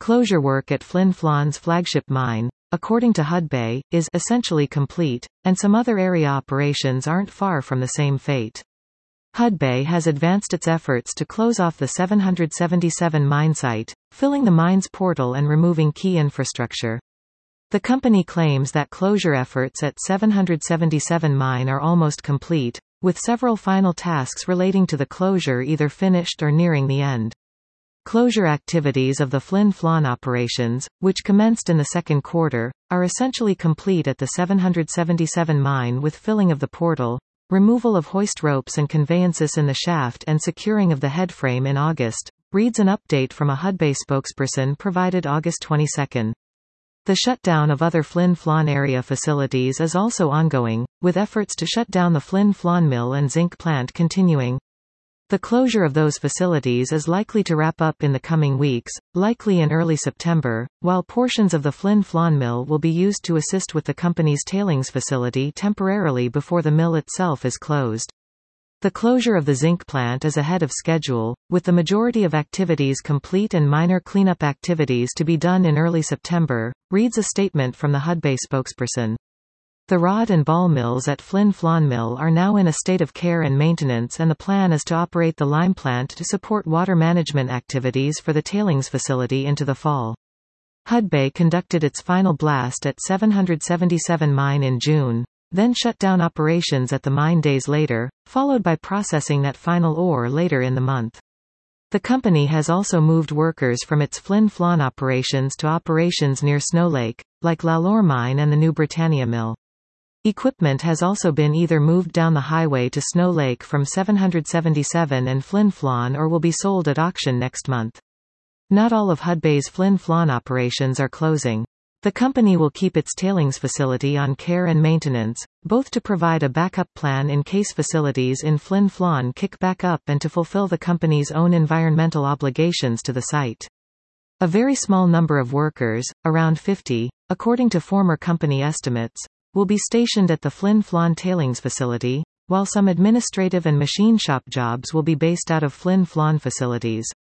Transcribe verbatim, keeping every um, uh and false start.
Closure work at Flin Flon's flagship mine, according to Hudbay, is essentially complete, and some other area operations aren't far from the same fate. Hudbay has advanced its efforts to close off the seven hundred seventy-seven mine site, filling the mine's portal and removing key infrastructure. The company claims that closure efforts at seven hundred seventy-seven mine are almost complete, with several final tasks relating to the closure either finished or nearing the end. Closure activities of the Flin Flon operations, which commenced in the second quarter, are essentially complete at the seven hundred seventy-seven mine, with filling of the portal, removal of hoist ropes and conveyances in the shaft, and securing of the headframe in August, reads an update from a Hudbay spokesperson provided August twenty-second. The shutdown of other Flin Flon area facilities is also ongoing, with efforts to shut down the Flin Flon mill and zinc plant continuing. The closure of those facilities is likely to wrap up in the coming weeks, likely in early September, while portions of the Flin Flon mill will be used to assist with the company's tailings facility temporarily before the mill itself is closed. The closure of the zinc plant is ahead of schedule, with the majority of activities complete and minor cleanup activities to be done in early September, reads a statement from the Hudbay spokesperson. The rod and ball mills at Flin Flon Mill are now in a state of care and maintenance, and the plan is to operate the lime plant to support water management activities for the tailings facility into the fall. Hudbay conducted its final blast at seven hundred seventy-seven mine in June, then shut down operations at the mine days later, followed by processing that final ore later in the month. The company has also moved workers from its Flin Flon operations to operations near Snow Lake, like Lalor Mine and the New Britannia Mill. Equipment has also been either moved down the highway to Snow Lake from seven hundred seventy-seven and Flin Flon or will be sold at auction next month. Not all of Hudbay's Flin Flon operations are closing. The company will keep its tailings facility on care and maintenance, both to provide a backup plan in case facilities in Flin Flon kick back up and to fulfill the company's own environmental obligations to the site. A very small number of workers, around fifty, according to former company estimates, will be stationed at the Flin Flon tailings facility, while some administrative and machine shop jobs will be based out of Flin Flon facilities.